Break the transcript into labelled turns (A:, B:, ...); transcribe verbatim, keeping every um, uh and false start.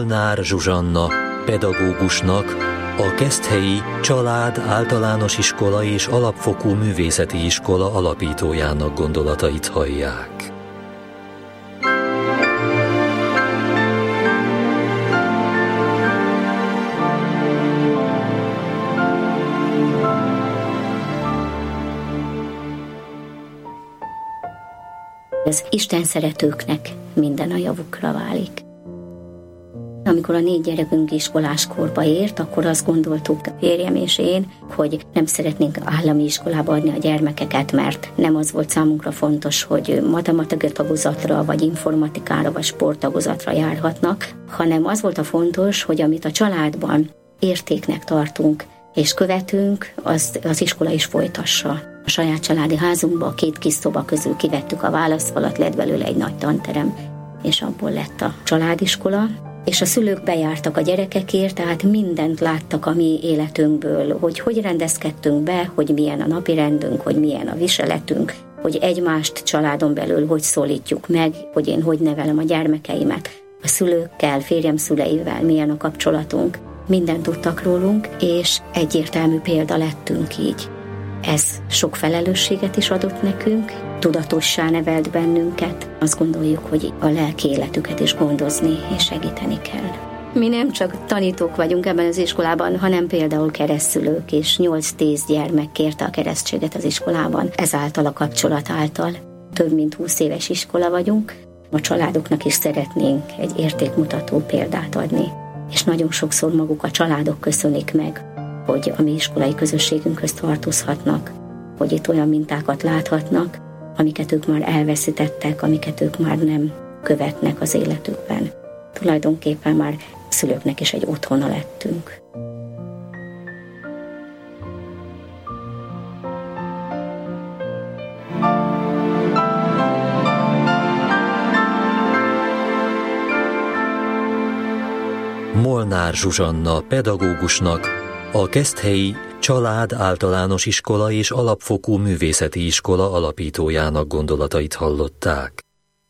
A: Molnár Zsuzsanna pedagógusnak, a Keszthelyi Család Általános Iskola és Alapfokú Művészeti Iskola alapítójának gondolatait hallják.
B: Az Isten szeretőknek minden a javukra válik. Amikor a négy gyerekünk iskoláskorba ért, akkor azt gondoltuk, férjem és én, hogy nem szeretnénk állami iskolába adni a gyermekeket, mert nem az volt számunkra fontos, hogy matematika tagozatra, vagy informatikára, vagy sporttagozatra járhatnak, hanem az volt a fontos, hogy amit a családban értéknek tartunk és követünk, az, az iskola is folytassa. A saját családi házunkba, a két kis szoba közül kivettük a válaszfalat, lett belőle egy nagy tanterem, és abból lett a családiskola. És a szülők bejártak a gyerekekért, tehát mindent láttak a mi életünkből, hogy hogy rendezkedtünk be, hogy milyen a napirendünk, hogy milyen a viseletünk, hogy egymást családon belül hogy szólítjuk meg, hogy én hogy nevelem a gyermekeimet, a szülőkkel, férjem szüleivel milyen a kapcsolatunk. Mindent tudtak rólunk, és egyértelmű példa lettünk így. Ez sok felelősséget is adott nekünk, tudatossá nevelt bennünket. Azt gondoljuk, hogy a lelki életüket is gondozni és segíteni kell. Mi nem csak tanítók vagyunk ebben az iskolában, hanem például keresztszülők, és nyolc-tíz gyermek kérte a keresztséget az iskolában. Ezáltal a kapcsolat által. Több mint húsz éves iskola vagyunk. A családoknak is szeretnénk egy értékmutató példát adni. És nagyon sokszor maguk a családok köszönik meg, hogy a mi iskolai közösségünkhöz tartozhatnak, hogy itt olyan mintákat láthatnak, amiket ők már elveszítettek, amiket ők már nem követnek az életükben. Tulajdonképpen már szülőknek is egy otthona lettünk.
A: Molnár Zsuzsanna pedagógusnak, a Keszthelyi Család Általános Iskola és Alapfokú Művészeti Iskola alapítójának gondolatait hallották.